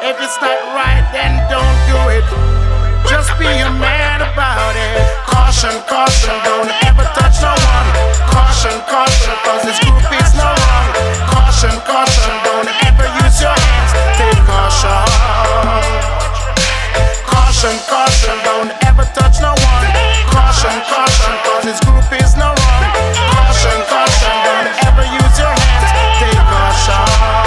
If it's not right, then don't do it. Just be a man about it. Caution, caution, don't ever touch no one. Caution, caution, cause this group is no wrong. Caution, caution, don't ever use your hands. Take caution. Caution, caution, don't ever touch no one. Caution, caution, cause this group is no wrong. Caution, caution, don't ever use your hands. Take caution.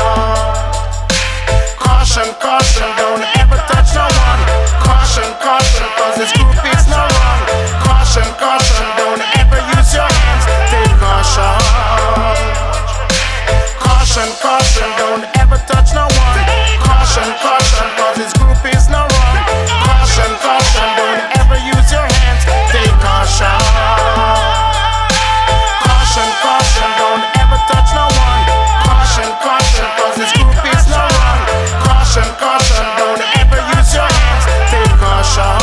Caution, caution, don't ever touch no one. Caution, caution, cause this group is no wrong. Caution, caution, don't ever use your hands. Take caution. Caution, caution, don't ever touch no one. Caution, caution, cause this group is no wrong. Caution, caution, don't ever use your hands. Take caution. Caution, caution, don't ever touch no one. Caution, caution, cause this group is no wrong. Caution, caution, don't ever use your hands. Take caution.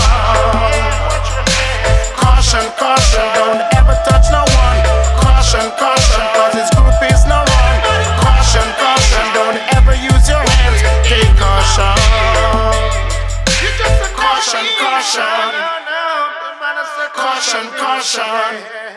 Caution, caution, don't ever touch no one. Caution, caution, cause this group is no wrong. Caution, caution, don't ever use your hands. Take caution. Caution, caution. Caution, caution.